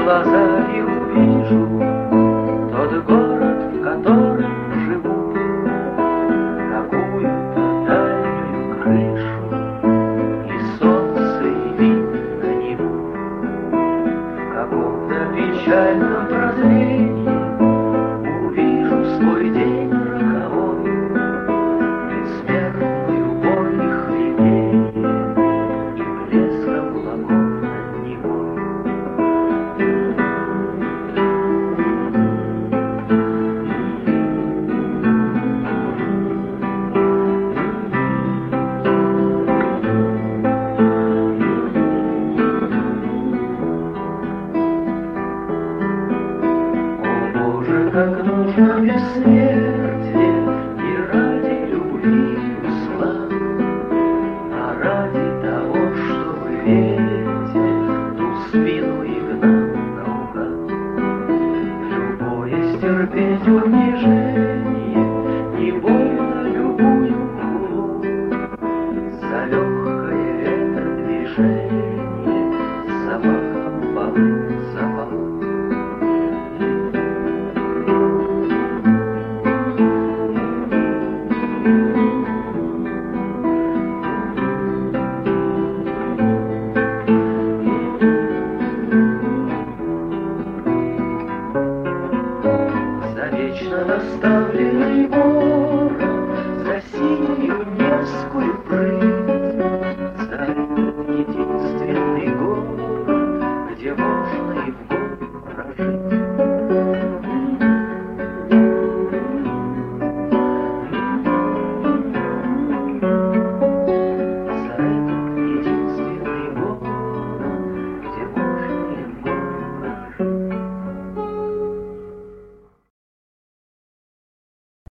глаза и увижу тот город, в котором живу, какую-то дальнюю крышу и солнце, и вид на него. В каком-то печальном прозрении увижу свой день роковой, бессмертную боль и хрипение и блеск облаков над Невой. Как нужно бессмертие не ради любви и славы, а ради того, чтобы верить ту спину и гнал наугад. Любое стерпеть унижение, не больно любую хулу, за легкое это движение